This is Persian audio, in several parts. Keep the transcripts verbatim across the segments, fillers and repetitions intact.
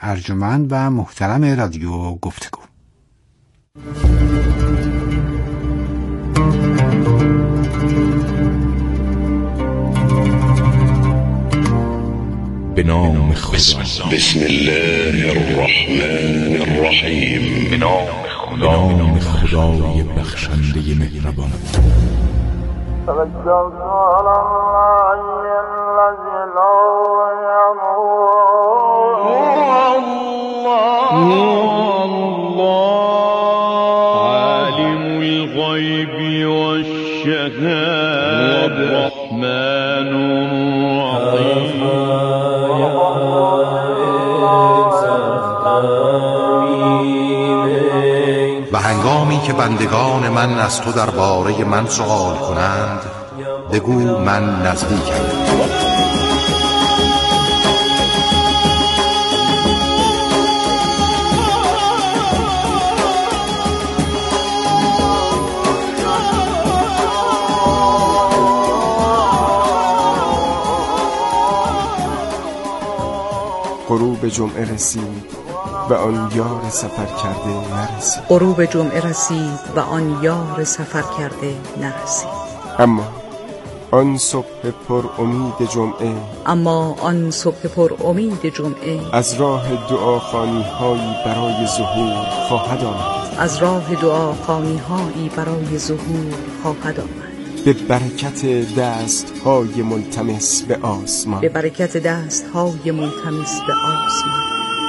ارجمند و محترم رادیو گفتگو. به نام خدا. بسم الله الرحمن الرحیم. به نام خدا، خدای بخشنده مهربان. عالم الغیب والشهادة الرحمن الرحیم. و هنگامی که بندگان من از تو درباره من سؤال کنند، بگو من نزدیکم. غروب جمعه رسید و آن یار سفر کرده نرسید. غروب جمعه رسید و آن یار سفر کرده نرسید. اما آن صبح پر امید جمعه اما آن صبح پر امید جمعه از راه دعاخوانی هایی برای ظهور خواهد آمد. از راه دعاخوانی هایی برای ظهور خواهد آمد. به برکت دست های ملتمس به آسمان. به برکت دست های ملتمس به آسمان.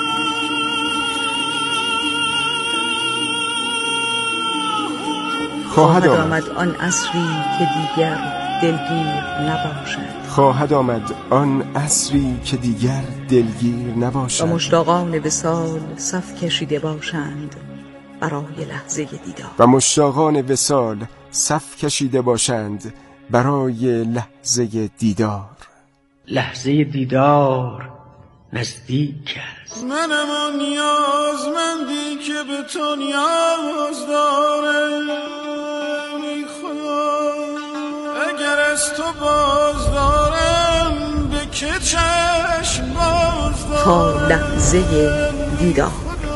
خواهد آمد آن عصری که دیگر دلگیر نباشد. خواهد آمد آن عصری که دیگر دلگیر نباشد. و مشتاقان وصال صف کشیده باشند برای لحظه دیدار. و مشتاقان وصال صف کشیده باشند برای لحظه دیدار. لحظه دیدار نزدیک است. منم آن نیازمندی که به تو نیاز دارم. ای خدا اگر از تو باز دارم به که چشم باز دارم. تا لحظه دیدار.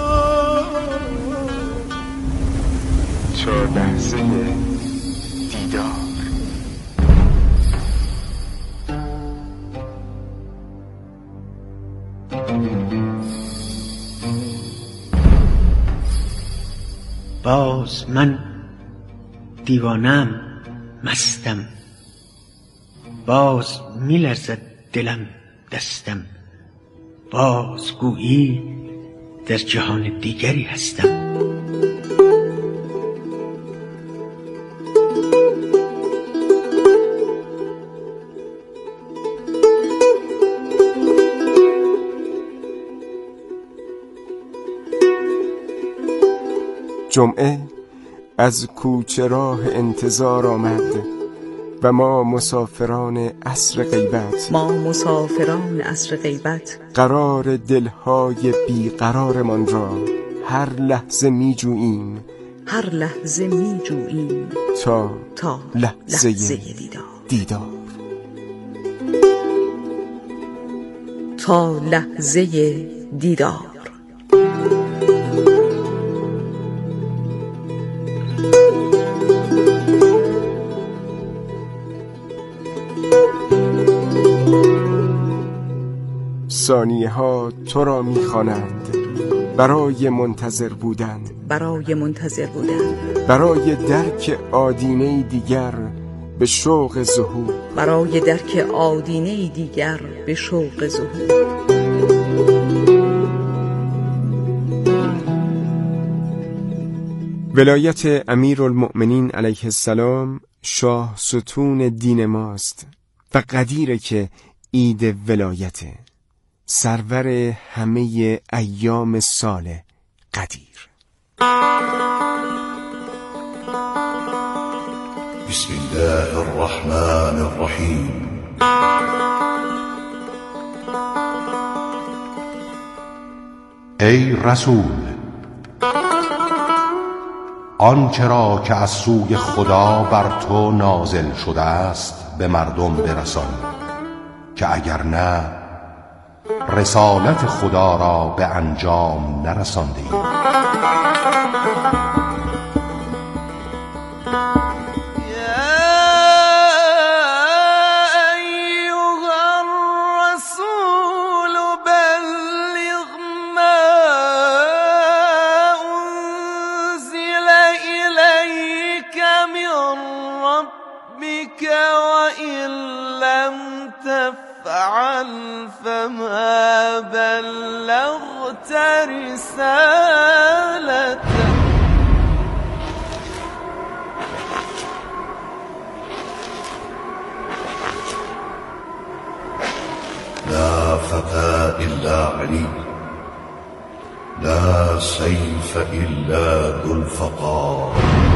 تا لحظه دیدار. باز من دیوانم، مستم، باز میلرزد دلم دستم، باز گویی در جهان دیگری هستم. جمعه از کوچه راه انتظار آمد و ما مسافران عصر غیبت ما مسافران عصر غیبت قرار دلهای بیقرارمان را هر لحظه می جوییم هر لحظه می جوییم تا تا لحظه, لحظه دیدار. دیدار تا لحظه دیدار. ثانیه ها تو را می‌خوانند برای منتظر بودن، برای منتظر بودن، برای درک آدینه دیگر به شوق ظهور، برای درک آدینه دیگر به شوق ظهور. ولایت امیرالمؤمنین علیه السلام شاه ستون دین ماست و قدیره که عید ولایته، سرور همه ایام سال قدیر. بسم الله الرحمن الرحیم. ای رسول، آنچه را که از سوی خدا بر تو نازل شده است به مردم برسان، که اگر نه رسالت خدا را به انجام نرسانده ایم. فما بلغت رسالته. لا فتى إلا علي، لا سيف إلا ذو الفقار.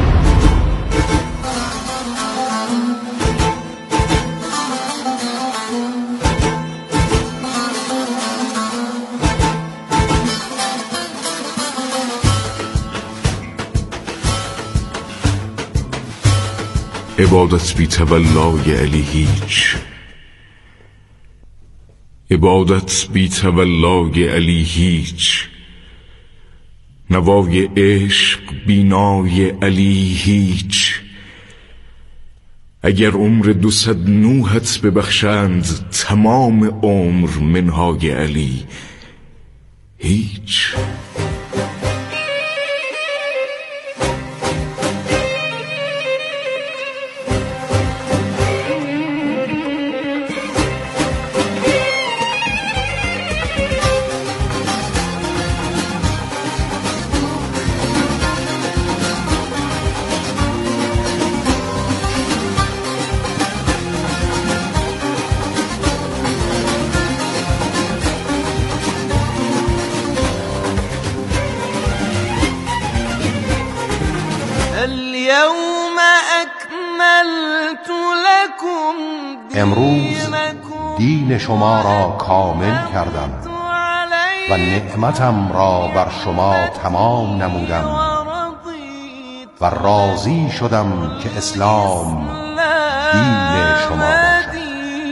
عبادت بی تولای علی هیچ، عبادت بی تولای علی هیچ، نوای عشق بینای علی هیچ. اگر عمر دوصد نوحت ببخشند تمام عمر منهای علی هیچ. امروز دین شما را کامل کردم و نعمتم را بر شما تمام نمودم و راضی شدم که اسلام دین شما باشد.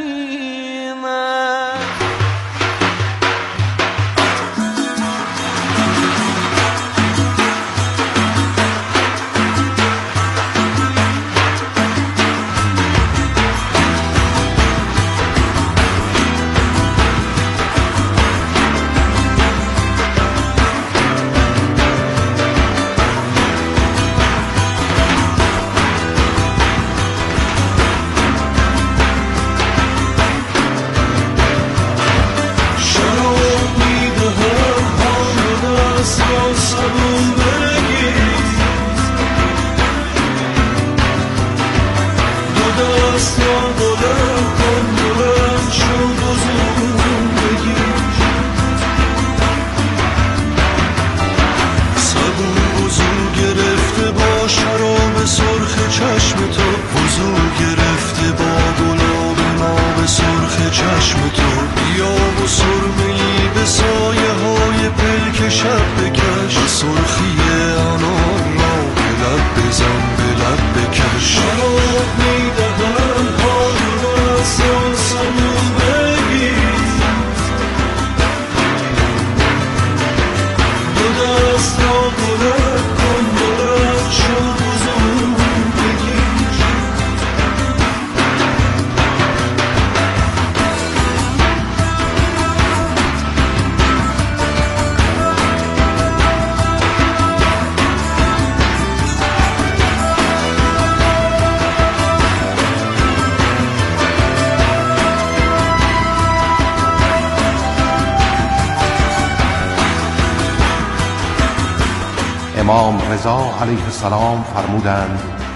امام رضا علیه السلام فرمودند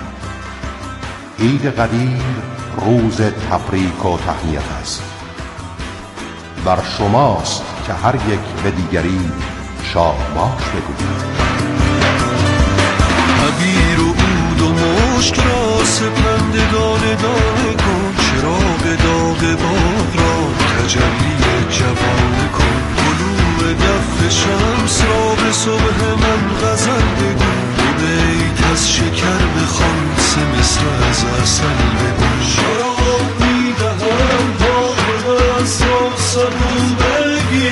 عید قدیر روز تبریک و تهنیت است. بر شماست که هر یک به دیگری شاباش بگویید. عبیر و عود و مشک را سپند دانه دانه کن، چراغ داغ باغ را تجلی جوانه کن، طلوع دف شمس را به صبح من غزل بگو، بیت از شکر بخوان سه مصر از عسل بگو. شراب میدهم تا به دست را صبون بگیر،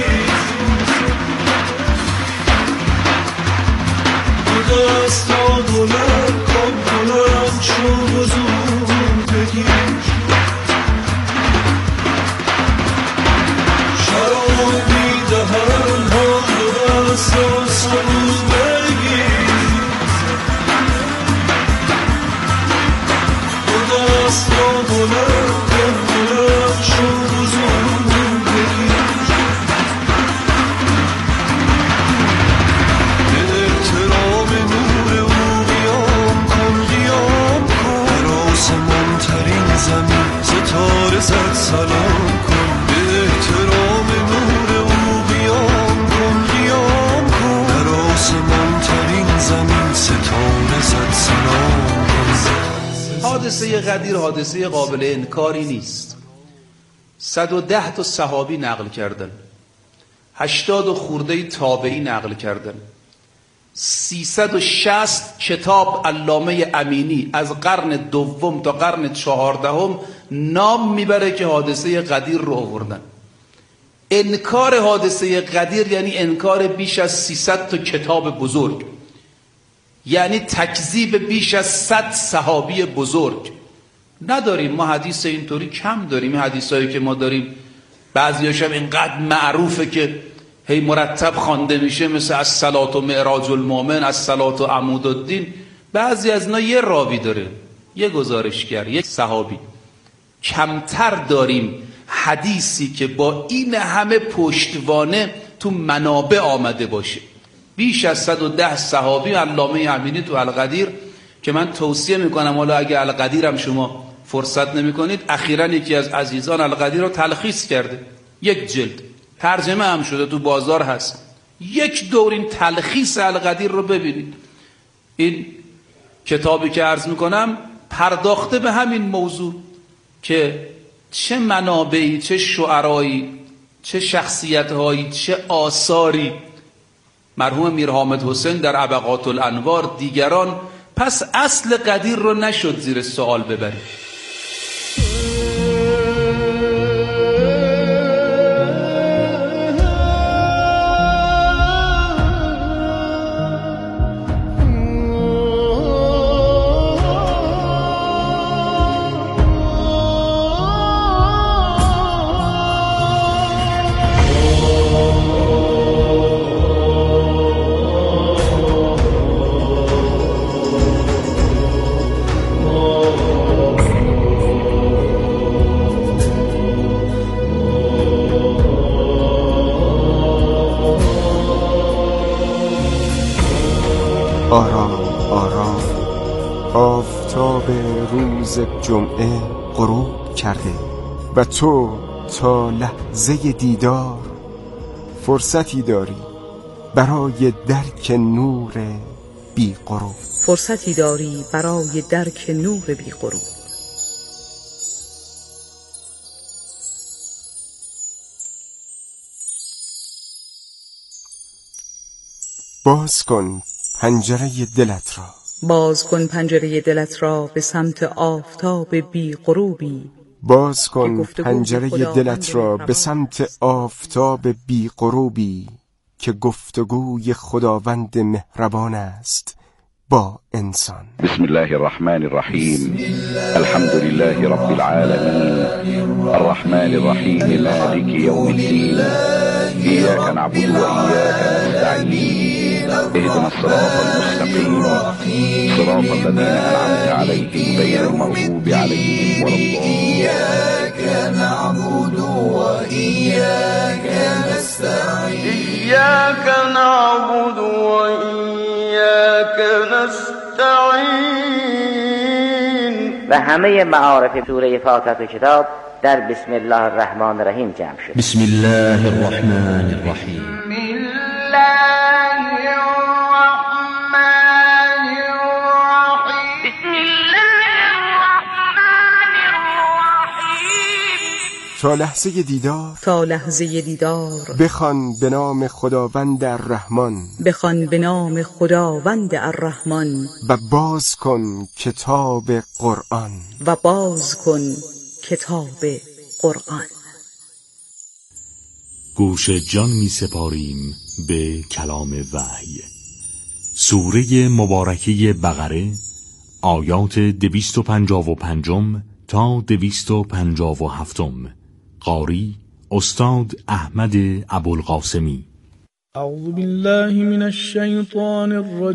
دستا بلند کن بلند شو و زود بگیر شراب میدهن ها دو دستا سبود بگیر دو دستا بلند کن بلند شو و زود بگیر ستاره زد سلام کن به احترام نور او قیام کن قیام کن در آسمان ترین زمین ستاره زد سلام کن. حادثه غدیر حادثه قابل انکاری نیست. صد و ده تا صحابی نقل کردن، هشتاد و خورده تابعی نقل کردن، سیصد و شصت کتاب علامه امینی از قرن دوم تا قرن چهاردهم نام میبره که حادثه غدیر رو آوردن. انکار حادثه غدیر یعنی انکار بیش از سیصد تا کتاب بزرگ، یعنی تکذیب بیش از صد صحابی بزرگ. نداریم ما حدیث اینطوری کم داریم. حدیثایی که ما داریم بعضیاش هم اینقدر معروفه که هی مرتب خوانده میشه، مثل الصلاة و معراج المؤمن، الصلاة و عمود الدین. بعضی از اینا یه راوی داره، یه گزارشگر، یک صحابی. کمتر داریم حدیثی که با این همه پشتوانه تو منابع آمده باشه. بیش از صد و ده صحابی. علامه امینی تو الغدیر که من توصیه میکنم، حالا اگه الغدیر هم شما فرصت نمیکنید، اخیراً یکی از عزیزان الغدیر رو تلخیص کرده، یک جلد ترجمه هم شده، تو بازار هست. یک دور این تلخیص الغدیر رو ببینید. این کتابی که عرض میکنم پرداخته به همین موضوع که چه منابعی، چه شعرایی، چه شخصیتهایی، چه آثاری مرحوم میر حامد حسین در ابقات الانوار، دیگران. پس اصل غدیر رو نشد زیر سوال ببرید. آرام آرام آفتاب روز جمعه غروب کرده و تو تا لحظه دیدار فرصتی داری برای درک نور بی غروب. فرصتی داری برای درک نور بی غروب. باز کن پنجره دلت را، باز کن پنجره دلت را به سمت آفتاب بی غروبی. باز کن پنجره دلت را به سمت آفتاب بی غروبی که گفتگوی خداوند مهربان است با انسان. بسم الله الرحمن الرحیم. الحمد لله رب العالمین الرحمن الرحیم مالک یوم الدین ایاک نعبد و ایاک نستعین اهدنا الصراط المستقیم صراط الذين أنعمت عليهم غير المغضوب عليهم ولا الضالين. إياك نعبد وإياك نستعين إياك نعبد وإياك نستعين. و همه معارف سوره فاتحه کتاب در بسم الله الرحمن الرحیم جمع شد. بسم الله الرحمن الرحیم. تا لحظه دیدار، تا لحظه دیدار بخوان به نام خداوند الرحمن، بخوان به نام خداوند الرحمن و باز کن کتاب قرآن، و باز کن کتاب قرآن. گوش جان می سپاریم به کلام وحی. سوره مبارکه بقره، آیات دویست و پنجاه و پنجم تا دویست و پنجاه و هفتم. قاری استاد احمد ابوالقاسمی. اعوذ بالله من الشیطان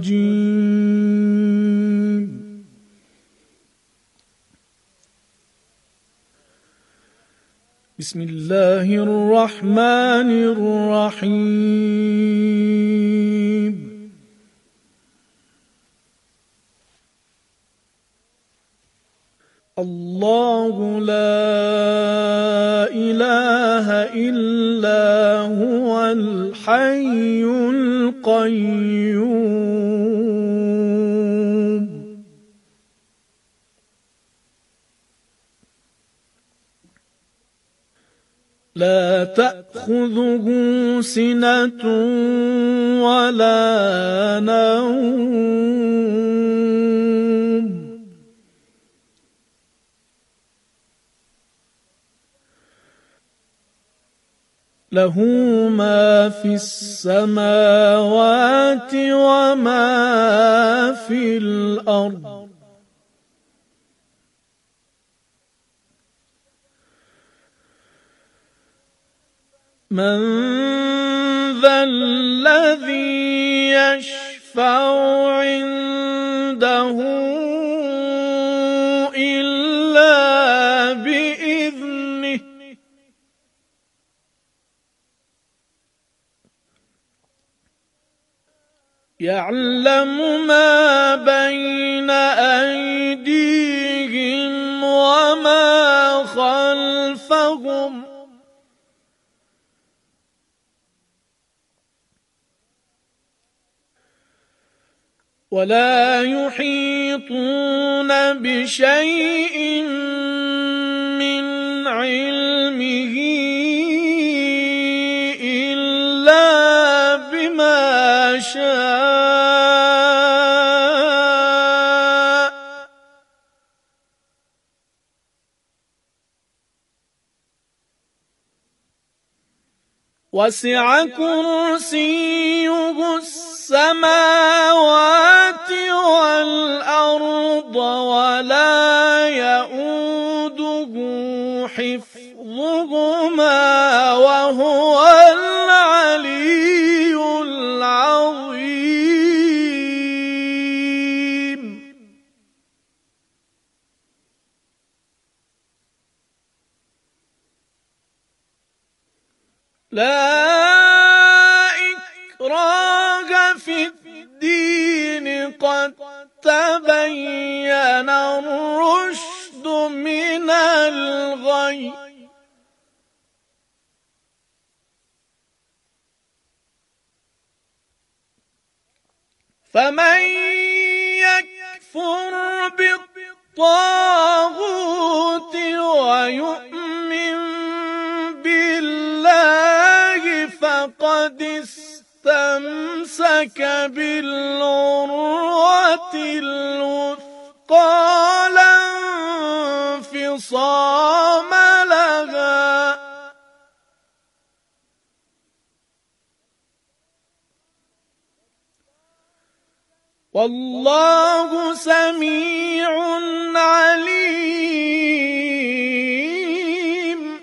الرجیم. بسم الله الرحمن الرحیم. الله لا اله الا هو الحي القيوم لا تأخذه سنة ولا نوم له ما في السماوات وما في الأرض من ذا الذي يشفع عنده إلا بإذنه يعلم ما بين أيديهم وما خلفهم ولا يحيطون بشيء من علمه إلا بما شاء وسع كرسيه السماوات والأرض ولا يؤوده حفظهما وهو العلي العظيم. لا إكراه في الدين قد تبين الرشد من الغي فمن يكفر بالطاغوت ويؤمن بالله فقد استمسك بالعروة الوثقى لا انفصام لها والله سميع عليم.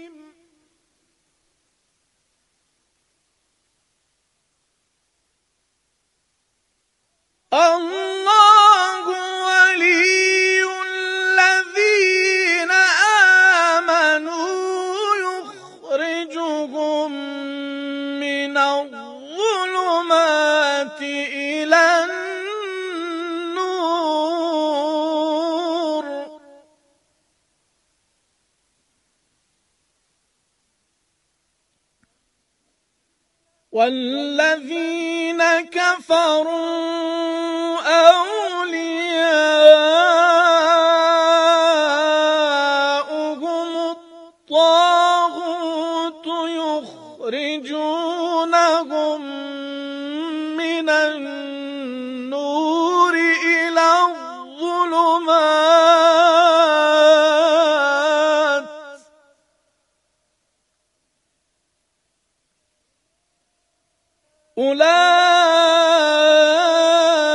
الله ولي الذين آمنوا يخرجهم من الظلمات إلى النور والذين كفروا أولياؤهم الطاغوت يخرجونهم من النور إلى الظلمات أولئك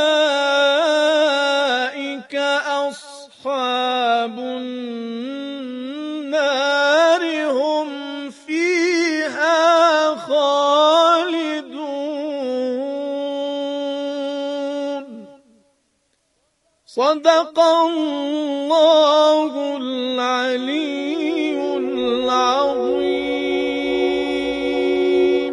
صدق الله العلی العظیم.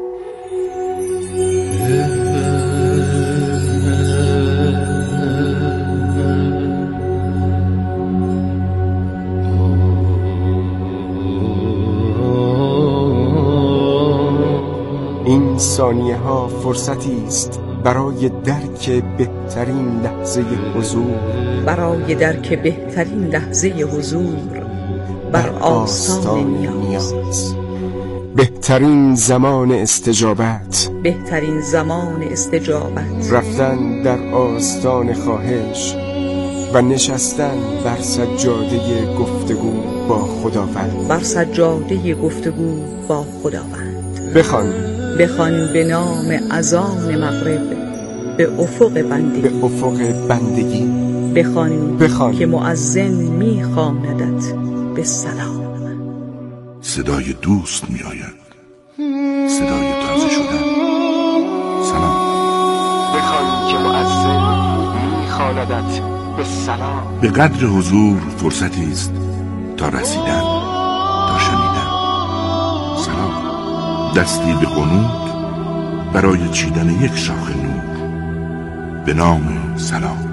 این ثانیه ها فرصتی است برای درک بهترین لحظه حضور، برای درک بهترین لحظه حضور بر آستان نیاز، بهترین زمان استجابت، بهترین زمان استجابت، رفتن در آستان خواهش و نشستن بر سجاده گفتگو با خداوند، بر سجاده گفتگو با خداوند. بخوان بخوان به نام اذان مغرب به افق بندگی، به افق بندگی بخوان, بخوان که مؤذن میخواندت به سلام. صدای دوست می آید، صدای تازه شدن. سلام. بخوان که مؤذن میخواندت به سلام. به قدر حضور فرصتی است تا رسیدن، تا شنیدن. سلام. دستی به قنوت برای چیدن یک شاخ نور به نام سلام.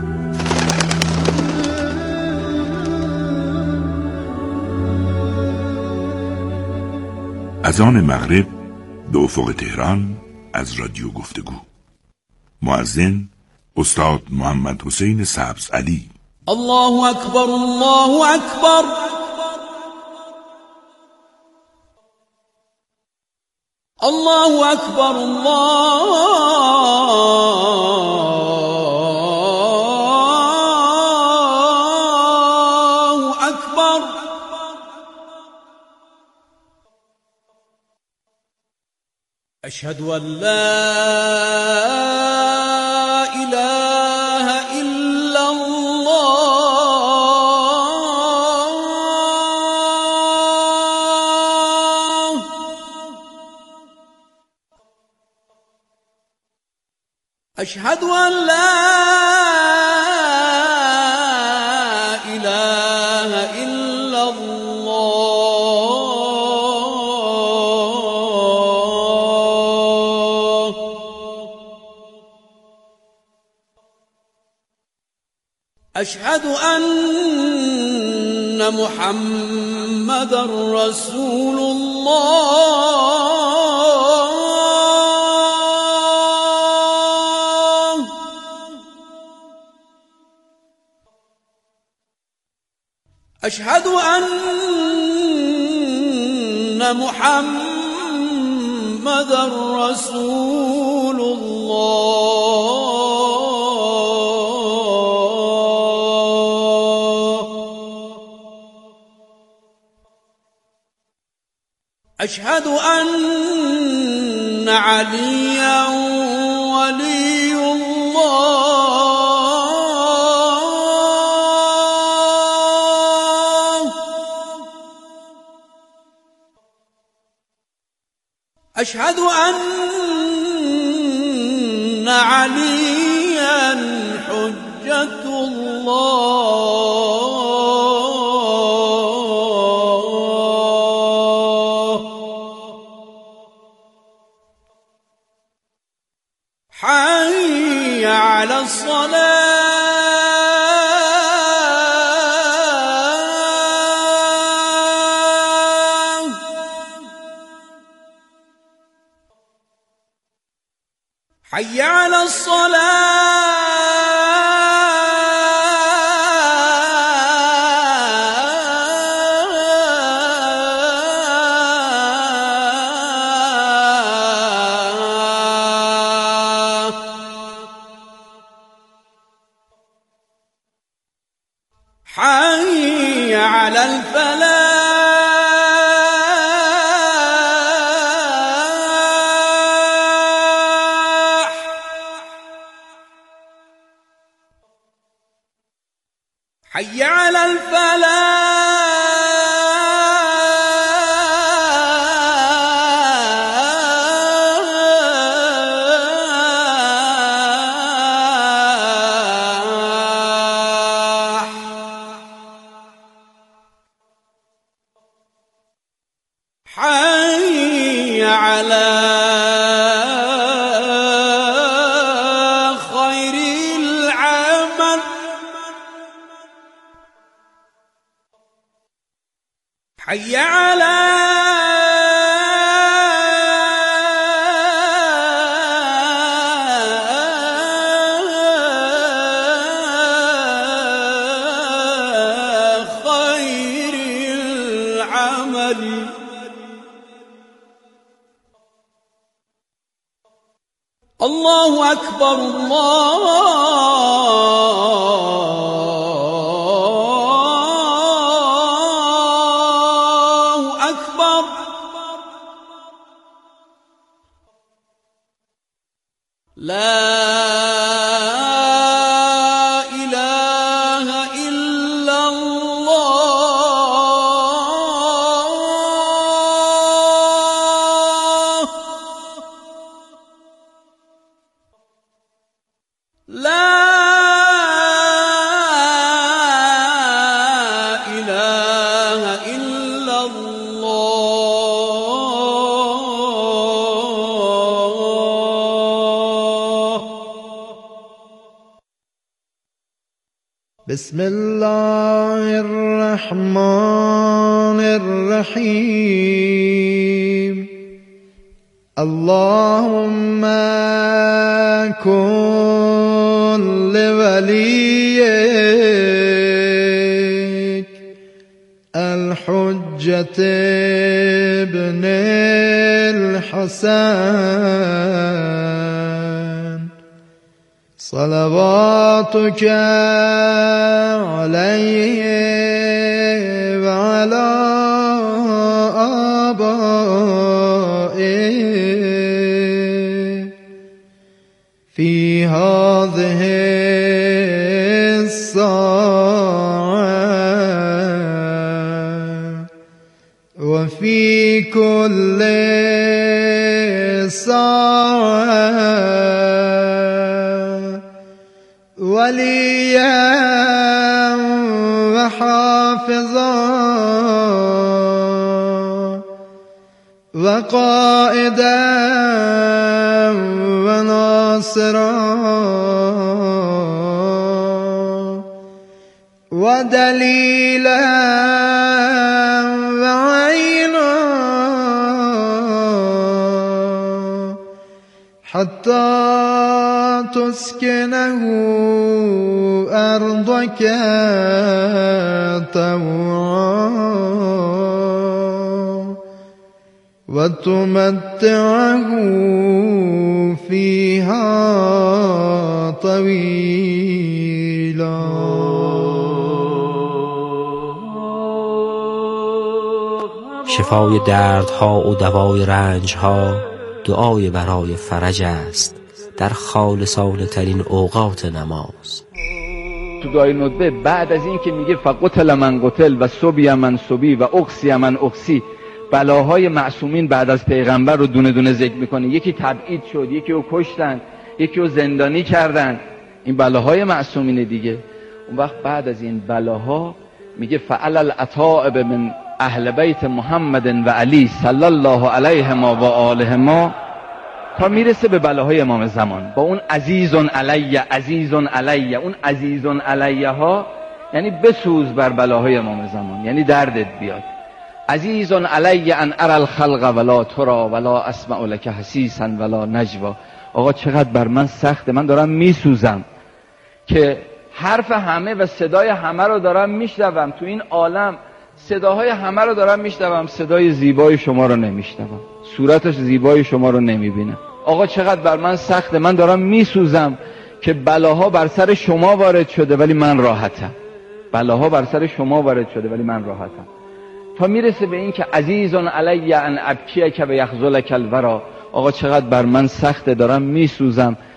اذان مغرب به افق تهران از رادیو گفتگو. مؤذن استاد محمد حسین سبز علی. الله اکبر، الله اکبر. الله اکبر، الله اکبر. اشهد ان لا اله الا الله. اشهد ان لا اله الا الله. اشهد ان محمد رسول الله. اشهد ان محمد رسول الله. اشهد ان عليا ولي الله. اشهد ان عليا حجة الله. حي على الصلاة. حي على الصلاة. حي على الفلاح. حي على الفلاح. حي على خير العمل الله أكبر الله أكبر لا إله إلا الله لا إله إلا الله بسم الله الرحمن الرحيم اللهم كن لوليك الحجة ابن الحسن صلواتك عليه وعلى آبائه في هذه الساعة وفي كل ساعة وليا وحافظا وقائدا وناصرا ودليلا وعينا حتى تسكنه أرضك طوعا وتمتعه فيها طويلا شفای دردها و دوای رنجها دعای برای فرج است در خالصانه ترین اوقات نماز. تو دعای ندبه بعد از این که میگه فقتل من قتل و صبی من صبی و اقسی من اقسی، بلاهای معصومین بعد از پیغمبر رو دونه دونه ذکر میکنه. یکی تبعید شد، یکی رو کشتن، یکی رو زندانی کردن، این بلاهای معصومین دیگه. اون وقت بعد از این بلاها میگه فعل العتائب من اهل بیت محمد و علی صلی الله علیهما و آلهما، تا میرسه به بلاهای امام زمان با اون عزیزون علی عزیزون علی. اون عزیزون علیه ها یعنی بسوز بر بلاهای امام زمان، یعنی دردت بیاد. عزیزون علی ان ارى الخلق ولا ترى ولا اسمع لك حسیسا ولا نجوا. آقا چقدر بر من سخته، من دارم میسوزم که حرف همه و صدای همه رو دارم میشنوم تو این عالم، صداهای همه رو دارم میشنوم، صدای زیبای شما رو نمیشنوم، صورتش زیبای شما رو نمیبینم. آقا چقدر بر من سخته، من دارم میسوزم که بلاها بر سر شما وارد شده ولی من راحتم، بلاها بر سر شما وارد شده ولی من راحتم. تا میرسه به این که عزیزون علی ان ابکیک و یخذلک الورا. آقا چقدر بر من سخته، دارم میسوزم